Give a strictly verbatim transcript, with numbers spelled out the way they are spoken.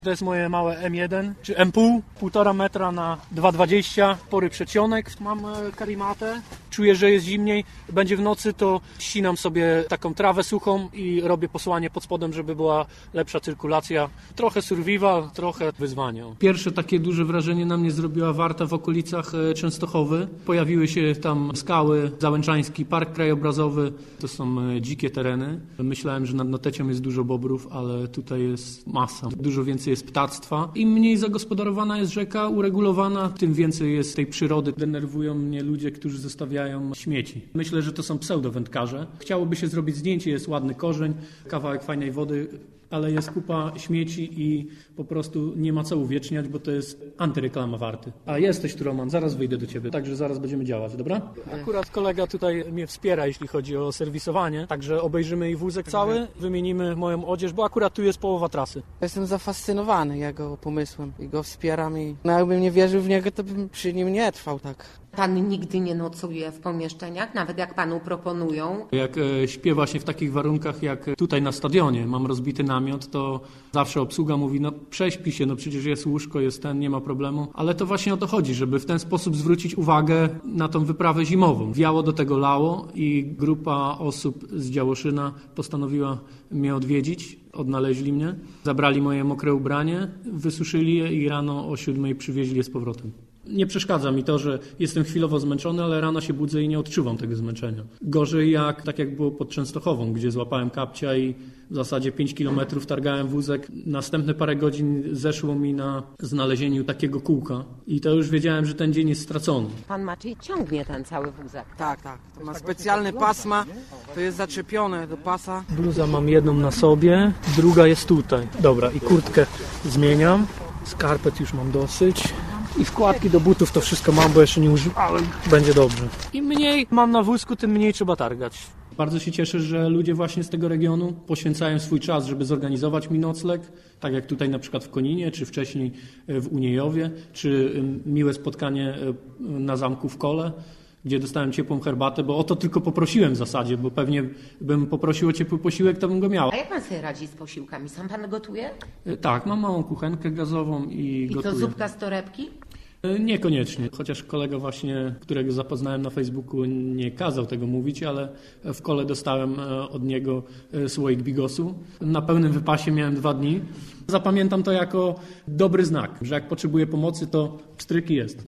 To jest moje małe M jeden, czy M pół, półtora metra na dwa dwadzieścia, pory przedsionek. Mam karimatę, czuję, że jest zimniej. Będzie w nocy, to ścinam sobie taką trawę suchą i robię posłanie pod spodem, żeby była lepsza cyrkulacja. Trochę survival, trochę wyzwanie. Pierwsze takie duże wrażenie na mnie zrobiła warta w okolicach Częstochowy. Pojawiły się tam skały, Załęczański Park Krajobrazowy. To są dzikie tereny. Myślałem, że nad Notecią jest dużo bobrów, ale tutaj jest masa. Dużo więcej jest ptactwa. Im mniej zagospodarowana jest rzeka, uregulowana, tym więcej jest tej przyrody. Denerwują mnie ludzie, którzy zostawiają śmieci. Myślę, że to są pseudowędkarze. Chciałoby się zrobić zdjęcie, jest ładny korzeń, kawałek fajnej wody, ale jest kupa śmieci i po prostu nie ma co uwieczniać, bo to jest antyreklama Warty. A jesteś tu, Roman, zaraz wyjdę do ciebie, także zaraz będziemy działać, dobra? Akurat kolega tutaj mnie wspiera, jeśli chodzi o serwisowanie, także obejrzymy jej wózek cały, wymienimy moją odzież, bo akurat tu jest połowa trasy. Jestem zafascynowany jego pomysłem i go wspieram i no jakbym nie wierzył w niego, to bym przy nim nie trwał tak. Pan nigdy nie nocuje w pomieszczeniach, nawet jak panu proponują? Jak e, śpię właśnie w takich warunkach jak tutaj na stadionie, mam rozbity namiot, to zawsze obsługa mówi, no prześpi się, no przecież jest łóżko, jest ten, nie ma problemu. Ale to właśnie o to chodzi, żeby w ten sposób zwrócić uwagę na tą wyprawę zimową. Wiało do tego lało i grupa osób z Działoszyna postanowiła mnie odwiedzić. Odnaleźli mnie, zabrali moje mokre ubranie, wysuszyli je i rano o siódmej przywieźli je z powrotem. Nie przeszkadza mi to, że jestem chwilowo zmęczony, ale rano się budzę i nie odczuwam tego zmęczenia. Gorzej jak tak jak było pod Częstochową, gdzie złapałem kapcia i w zasadzie pięć kilometrów targałem wózek. Następne parę godzin zeszło mi na znalezieniu takiego kółka i to już wiedziałem, że ten dzień jest stracony. Pan Maciej ciągnie ten cały wózek. Tak, tak. To ma specjalny pasma, to jest zaczepione do pasa. Bluzę mam jedną na sobie, druga jest tutaj. Dobra, i kurtkę zmieniam. Skarpet już mam dosyć. I wkładki do butów to wszystko mam, bo jeszcze nie używam, ale będzie dobrze. Im mniej mam na wózku, tym mniej trzeba targać. Bardzo się cieszę, że ludzie właśnie z tego regionu poświęcają swój czas, żeby zorganizować mi nocleg, tak jak tutaj na przykład w Koninie, czy wcześniej w Uniejowie, czy miłe spotkanie na zamku w Kole, gdzie dostałem ciepłą herbatę, bo o to tylko poprosiłem w zasadzie, bo pewnie bym poprosił o ciepły posiłek, to bym go miał. A jak pan sobie radzi z posiłkami? Sam pan gotuje? Tak, mam małą kuchenkę gazową i, I gotuję. to zupka z torebki? Niekoniecznie, chociaż kolega właśnie, którego zapoznałem na Facebooku, nie kazał tego mówić, ale w Kole dostałem od niego słoik bigosu. Na pełnym wypasie miałem dwa dni. Zapamiętam to jako dobry znak, że jak potrzebuję pomocy, to pstryk jest.